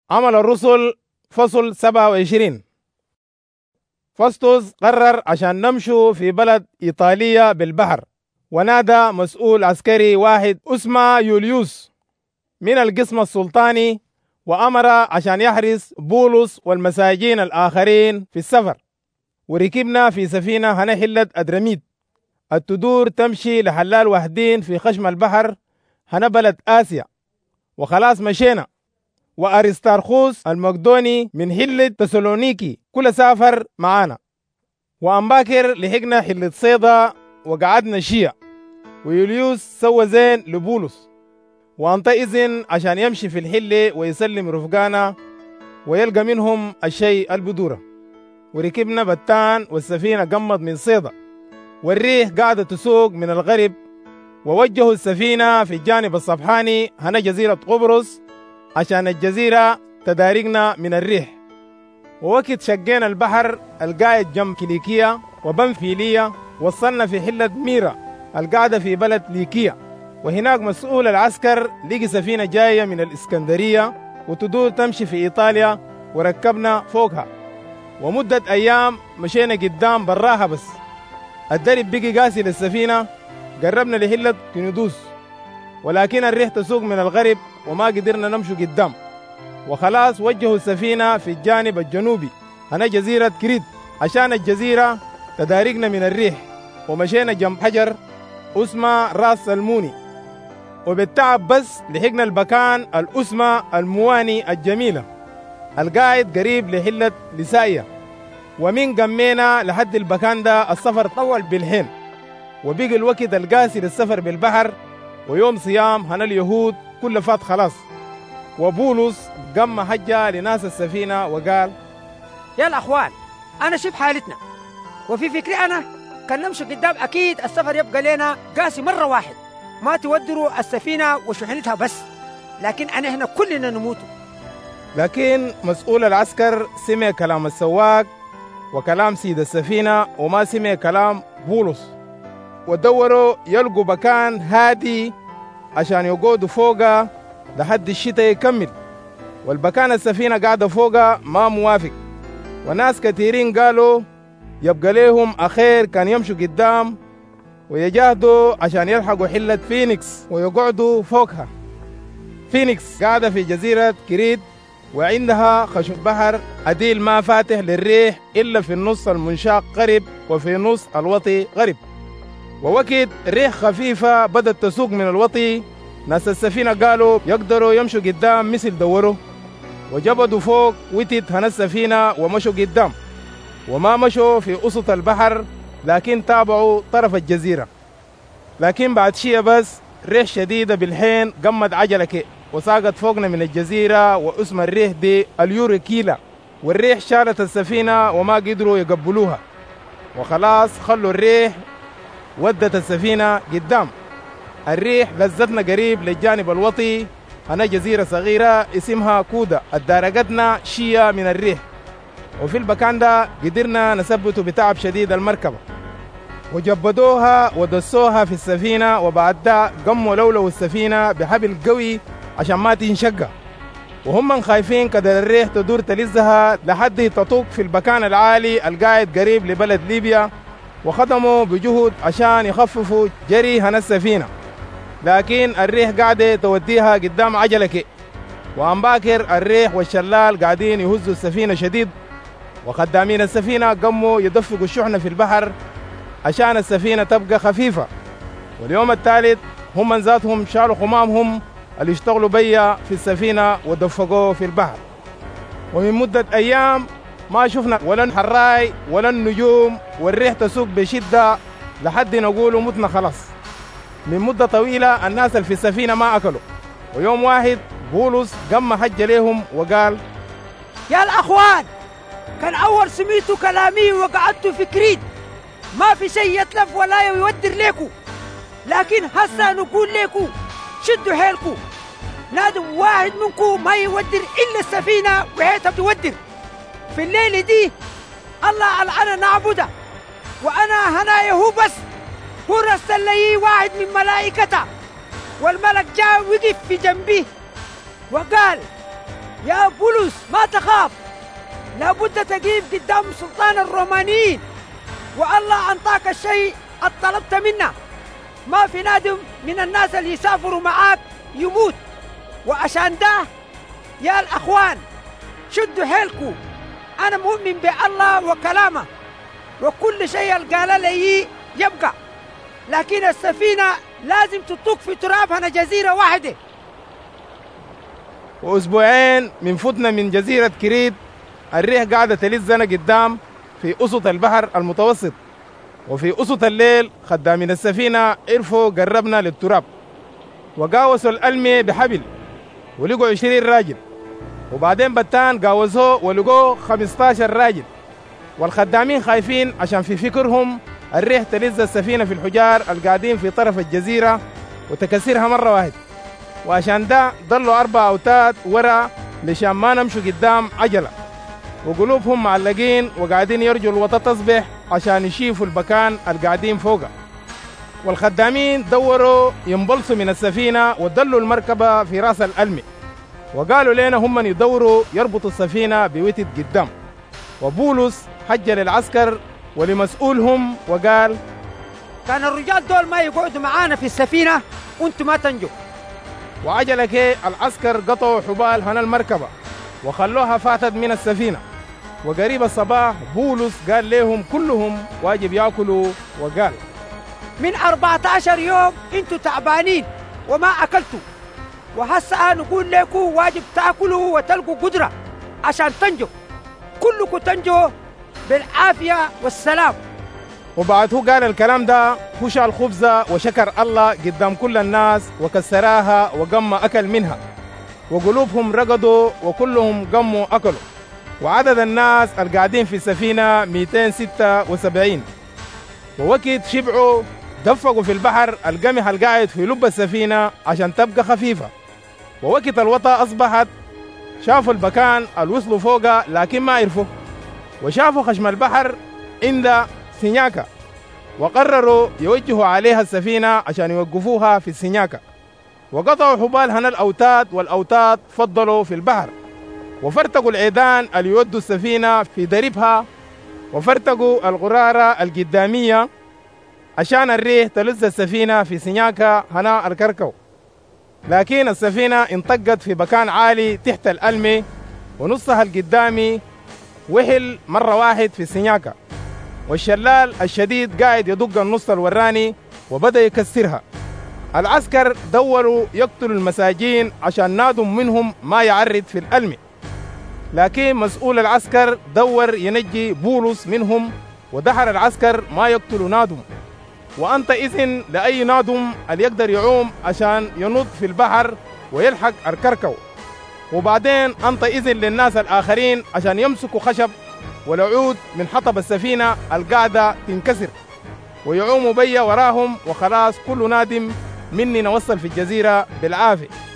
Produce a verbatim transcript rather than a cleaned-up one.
عمل الرسل فصل سبعة وعشرين. فاستوس قرر عشان نمشوا في بلد إيطاليا بالبحر، ونادى مسؤول عسكري واحد اسمه يوليوس من القسم السلطاني، وأمر عشان يحرس بولس والمساجين الآخرين في السفر. وركبنا في سفينة هنحلة أدرميت التدور تمشي لحلال وحدين في خشم البحر هنبلد آسيا. وخلاص مشينا، وأرستارخوس المقدوني من حلة تسالونيكي كل سافر معانا. وأنباكر لحقنا حلة صيدا وقعدنا شيع، ويوليوس سوى زين لبولس وأنطى إذن عشان يمشي في الحلة ويسلم رفقانا ويلقى منهم الشيء البدورة. وركبنا بتان والسفينة قمت من صيدا، والريح قاعدة تسوق من الغرب، ووجهوا السفينة في الجانب الصفحاني هنا جزيرة قبرص عشان الجزيرة تدارقنا من الريح. ووقت شقينا البحر القاعد جنب كيليكية وبنفيلية، وصلنا في حلة ميرا القاعدة في بلد ليكية. وهناك مسؤول العسكر لقي سفينة جاية من الإسكندرية وتدور تمشي في إيطاليا، وركبنا فوقها. ومدة أيام مشينا قدام براها، بس الدرب بقي قاسي للسفينة. قربنا لحلة كندوس، ولكن الريح تسوق من الغرب وما قدرنا نمشي قدام. وخلاص وجهوا السفينة في الجانب الجنوبي هنا جزيرة كريت عشان الجزيرة تدارقنا من الريح. ومشينا جنب حجر اسمه راس الموني، وبالتعب بس لحقنا المكان الأسمى المواني الجميلة القاعد قريب لحلة لسايا. ومن قمينا لحد المكان ده السفر طول بالحين، وبقي الوقت القاسي للسفر بالبحر، ويوم صيام هنا اليهود كل فات خلاص. وبولس قام حجة لناس السفينة وقال: يا الأخوان، أنا شوف حالتنا، وفي فكري أنا كان نمشي قدام أكيد السفر يبقى لنا قاسي مرة واحد، ما تودروا السفينة وشحنتها بس، لكن أنا هنا كلنا نموتوا. لكن مسؤول العسكر سمع كلام السواق وكلام سيد السفينة، وما سمع كلام بولس، ودوروا يلقوا مكان هادي عشان يقعدوا فوقها لحد الشتاء يكمل. والبكان السفينة قاعدة فوقها ما موافق، وناس كثيرين قالوا يبقى لهم أخير كان يمشوا قدام ويجاهدوا عشان يلحقوا حلة فينيكس ويقعدوا فوقها. فينيكس قاعدة في جزيرة كريت، وعندها خشب بحر عديل ما فاتح للريح إلا في النص المنشاق قرب وفي نص الوطي قرب. ووقت ريح خفيفة بدأت تسوق من الوطي، ناس السفينة قالوا يقدروا يمشوا قدام مثل دوروا، وجبدوا فوق وتت هنا السفينة ومشوا قدام، وما مشوا في وسط البحر لكن تابعوا طرف الجزيرة. لكن بعد شيء بس ريح شديدة بالحين قمت عجلة كي وساقت فوقنا من الجزيرة، واسم الريح دي اليوريكيلا. والريح شالت السفينة وما قدروا يقبلوها، وخلاص خلوا الريح ودت السفينة قدام. الريح لزتنا قريب للجانب الوطي هنا جزيرة صغيرة اسمها كودا ادارقتنا شيء من الريح. وفي المكان ده قدرنا نثبت بتعب شديد المركبة، وجبدوها ودسوها في السفينة، وبعد ده قموا لولوا السفينة بحبل قوي عشان ما تنشق، وهم خايفين كده الريح تدور تلزها لحد تطوق في المكان العالي القاعد قريب لبلد ليبيا. وخدموا بجهد عشان يخففوا جري هنا السفينة، لكن الريح قاعدة توديها قدام عجلة. وأنباكر الريح والشلال قاعدين يهزوا السفينة شديد، وخدامين السفينة قموا يدفقوا الشحنة في البحر عشان السفينة تبقى خفيفة. واليوم الثالث هم ذاتهم شالوا خمامهم اللي اشتغلوا بيا في السفينة ودفقوه في البحر. ومن مدة أيام ما شفنا ولا الحراي ولا النجوم، والريح تسوق بشدة لحد نقولوا متنا خلاص. من مدة طويلة الناس اللي في السفينة ما أكلوا. ويوم واحد بولس قام حج لهم وقال: يا الأخوان، كان أول سميتوا كلامي وقعدتوا في كريت ما في شيء يتلف ولا يودر ليكو، لكن هسا نقول ليكو شدوا حيلكو، لازم واحد منكم ما يودر إلا السفينة وهي تودر. في الليلة دي الله العنا نعبده، وأنا هنا يهو بس هو رسل لي واحد من ملائكته، والملك جاء وقف في جنبي وقال: يا بولس ما تخاف، لابد تقيف قدام سلطان الرومانيين، والله أنطاك الشيء الطلبت منا. ما في نادم من الناس اللي يسافروا معاك يموت، وعشان ده يا الأخوان شدوا حيلكم. أنا مؤمن بالله وكلامه، وكل شيء قال لي يبقى، لكن السفينة لازم تطوق في ترابها جزيرة واحدة. وأسبوعين من فتنا من جزيرة كريت، الريح قاعدة تلزنا قدام في أسط البحر المتوسط، وفي أسط الليل خدامين السفينة عرفوا قربنا للتراب، وقاوسوا الألمي بحبل ولقوا عشرين راجل، وبعدين بتان قاوسوه ولقوا خمستاشر راجل، والخدامين خايفين عشان في فكرهم الريح تلز السفينة في الحجار القاعدين في طرف الجزيرة وتكسرها مرة واحد، وعشان ده ضلوا أربع أوتاد ورا لشان ما نمشوا قدام عجلة، وقلوبهم معلقين وقاعدين يرجوا الوطا تصبح عشان يشيفوا المكان القاعدين فوقها. والخدامين دوروا ينبلصوا من السفينة ودلوا المركبة في راس الألمي، وقالوا لنا هم من يدوروا يربطوا السفينة بوتد قدام. وبولس حج للعسكر ولمسؤولهم وقال: كان الرجال دول ما يقعدوا معانا في السفينة وانتم ما تنجوا. وعجل كي العسكر قطعوا حبال هنا المركبة وخلوها فاتت من السفينة. وقريب الصباح بولس قال لهم كلهم واجب يأكلوا، وقال: من أربعة عشر يوم انتوا تعبانين وما أكلتوا، وهسا نقول لكم واجب تأكلوا وتلقوا قدرة عشان تنجوا، كلكم تنجوا بالعافية والسلام. وبعد هو قال الكلام ده خشى الخبزة وشكر الله قدام كل الناس وكسراها وقم أكل منها، وقلوبهم رقدوا وكلهم قموا أكلوا. وعدد الناس القاعدين في السفينة مئتين وستة وسبعين. ووقت شبعوا دفقوا في البحر القمح القاعد في لب السفينة عشان تبقى خفيفة. ووقت الوطا أصبحت شافوا المكان الوصلوا فوقها لكن ما عرفوا، وشافوا خشم البحر عند سينياكا، وقرروا يوجهوا عليها السفينة عشان يوقفوها في السينياكا. وقطعوا حبال هنا الأوتاد، والأوتاد فضلوا في البحر، وفرتقوا العيدان اللي يودوا السفينة في دربها، وفرتقوا الغرارة القدامية عشان الريح تلز السفينة في سينياكا هنا الكركو. لكن السفينة انطقت في مكان عالي تحت الألمي، ونصها القدامي وحل مرة واحد في سينياكا، والشلال الشديد قاعد يدق النص الوراني وبدأ يكسرها. العسكر دوروا يقتلوا المساجين عشان نادم منهم ما يعرض في الألمي، لكن مسؤول العسكر دور ينجي بولس منهم، ودحر العسكر ما يقتلوا نادم، وأنت إذن لأي نادم اللي يقدر يعوم عشان ينط في البحر ويلحق الكركو. وبعدين أنت إذن للناس الآخرين عشان يمسكوا خشب والعود من حطب السفينة القاعدة تنكسر ويعوموا بيا وراهم، وخلاص كل نادم مني نوصل في الجزيرة بالعافية.